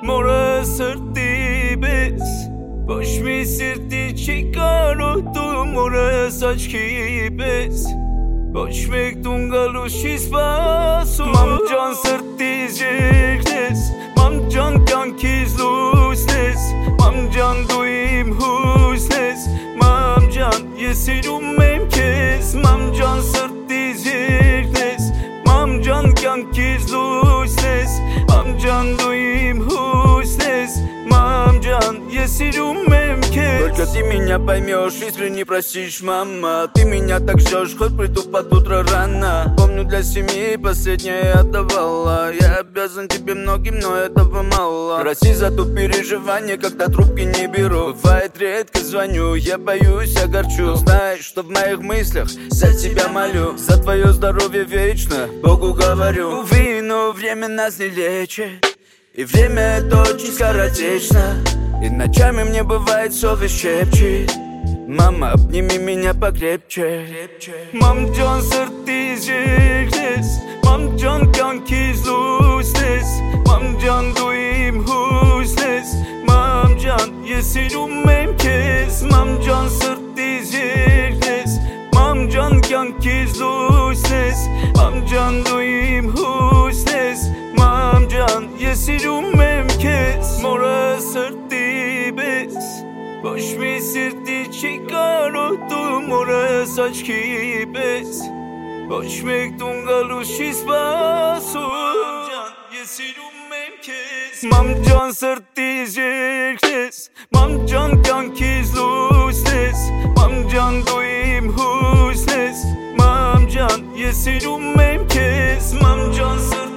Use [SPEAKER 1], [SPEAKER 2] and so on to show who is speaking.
[SPEAKER 1] Մորը սրտի պես Ոչ մի սիրտի չի կարոտում Մորս աչքի պես Ոչ մեկ տուն գալուս չի սպասում Մամ ջան սրտիս երկն ես Մամ ջան կյանքիս լույսն ես Մամ ջան դու իմ հույսն ես Մամ ջան ես սիրում եմ քեզ Մամ ջան սրտիս երկն ես Մամ ջան կյանքիս լույսն ես Մամ ջան дու իմ հույսն ես Мам ջան ես սիրում եմ քեզ
[SPEAKER 2] Только ты меня поймешь, если не простишь, мама Ты меня так ждешь, хоть приду под утро рано Помню, для семьи последнее отдавала Я обязан тебе многим, но этого мало Прости за то переживание, когда трубки не беру Бывает редко звоню, я боюсь, огорчу Знаешь, что в моих мыслях за тебя молю За твое здоровье вечно Богу говорю Увы, но время нас не лечит И время это очень скоротечно И ночами мне бывает совесть шепчет Мама, обними меня покрепче
[SPEAKER 1] Мам ջան սրտիս երկն ես Մամ ջան կյանքիս լույսն ես Մամ ջան դու իմ հույսն ես Մամ ջան ես սիրում եմ քեզ Մամ ջան սրտիս երկն ես Մամ ջան կյանքիս լույսն ես Մամ ջան դու իմ հույսն ես Մամ ջան ես սիրում եմ քեզ Մորը սրտի պես Ոչ մի սիրտի չի կարոտում Մորս աչքի պես Ոչ մեկ տուն գալուս չի սպասում Մամ ջան ես սիրում եմ քեզ Մամ ջան սրտիս երկն ես Մամ ջան կյանքիս լույսն ես Մամ ջան դու իմ հույսն ես Մամ ջան ես սիրում եմ քեզ Մամ ջան սրտիս